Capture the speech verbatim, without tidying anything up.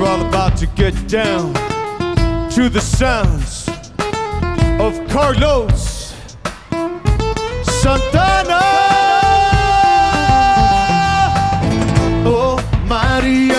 We're all about to get down to the sounds of Carlos Santana. Oh, Maria.